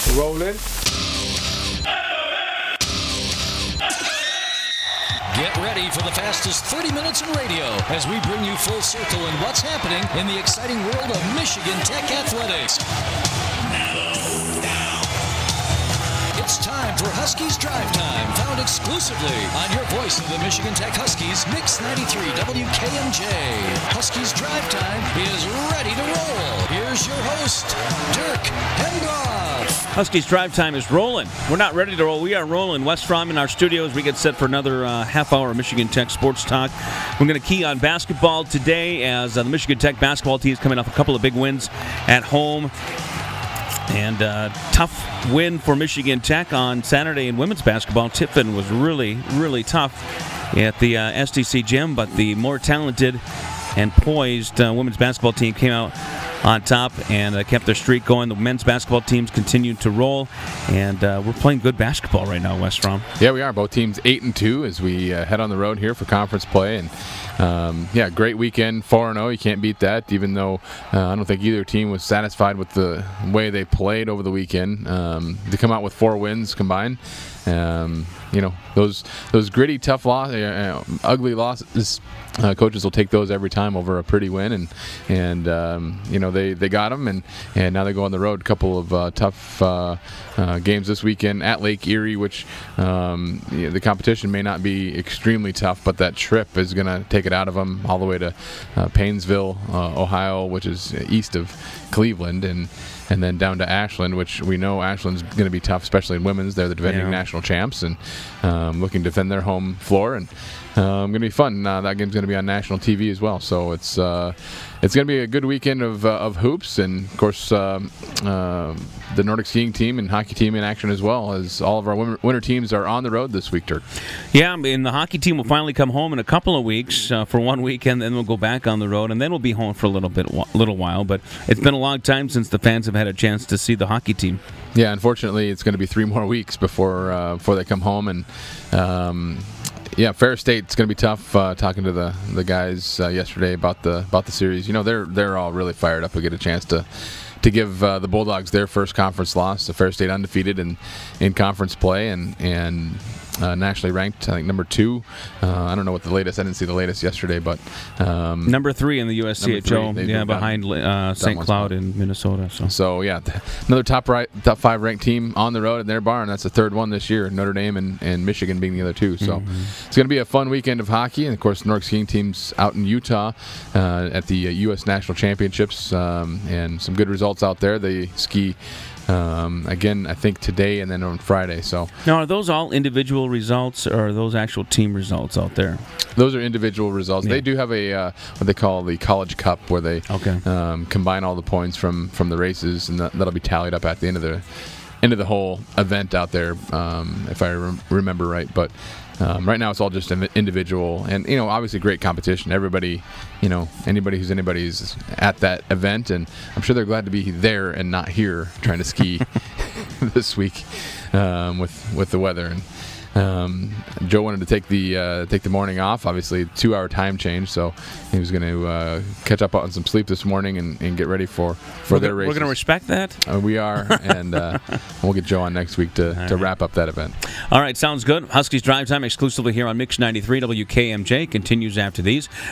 Rolling. Get ready for the fastest 30 minutes in radio as we bring you full circle in what's happening in the exciting world of Michigan Tech athletics. It's time for Huskies Drive Time, found exclusively on your voice of the Michigan Tech Huskies, Mix 93 WKMJ. Huskies Drive Time is ready to roll. Here's your host, Dirk Hendroff. Huskies Drive Time is rolling. We're not ready to roll. We are rolling. Wes Fromm in our studios. We get set for another half hour of Michigan Tech sports talk. We're going to key on basketball today as the Michigan Tech basketball team is coming off a couple of big wins at home. And tough win for Michigan Tech on Saturday in women's basketball. Tiffin was really, really tough at the STC gym, but the more talented and poised women's basketball team came out on top and kept their streak going. The men's basketball teams continued to roll, and we're playing good basketball right now, Wes Fromm. Yeah, we are. Both teams 8-2 as we head on the road here for conference play. And great weekend, 4-0. You can't beat that, even though I don't think either team was satisfied with the way they played over the weekend. To come out with 4 wins combined, those gritty, tough ugly losses, coaches will take those every time over a pretty win, and they got them, and now they go on the road. A couple of tough games this weekend at Lake Erie, which the competition may not be extremely tough, but that trip is going to take it out of them all the way to Paynesville, Ohio, which is east of Cleveland, and then down to Ashland, which we know Ashland's going to be tough, especially in women's. They're the defending national champs and looking to defend their home floor, and going to be fun. That game's going to be on national TV as well, so it's going to be a good weekend of hoops, and of course the Nordic skiing team and hockey team in action as well, as all of our winter teams are on the road this week, Dirk. Yeah, and the hockey team will finally come home in a couple of weeks for 1 weekend, then we'll go back on the road, and then we'll be home for a little while. But it's been a long time since the fans have had a chance to see the hockey team. Yeah, unfortunately, it's going to be 3 more weeks before they come home, and Fair State's going to be tough. Talking to the guys yesterday about the series, they're all really fired up. We get a chance to give the Bulldogs their first conference loss. The Fair State undefeated in conference play and nationally ranked, I think, number 2. I don't know what the latest. I didn't see the latest yesterday, but number 3 in the USCHO. Behind St. Cloud in Minnesota. So another top 5 ranked team on the road in their barn. That's the 3rd one this year. Notre Dame and Michigan being the other 2. So it's going to be a fun weekend of hockey, and of course, the Nordic skiing team's out in Utah at the U.S. National Championships, and some good results out there. They ski. Again, I think today and then on Friday. So now, are those all individual results, or are those actual team results out there? Those are individual results. Yeah. They do have a what they call the College Cup, where they combine all the points from the races, and that'll be tallied up at the end of the whole event out there, if I remember right. But right now it's all just an individual, and obviously great competition. Everybody, anybody who's anybody's at that event, and I'm sure they're glad to be there and not here trying to ski this week with the weather. And Joe wanted to take the morning off. Obviously, 2-hour time change, so he was going to catch up on some sleep this morning and get ready for their races. We're going to respect that. We are, and we'll get Joe on next week to wrap up that event. All right, sounds good. Huskies Drive Time exclusively here on Mix 93 WKMJ continues after these.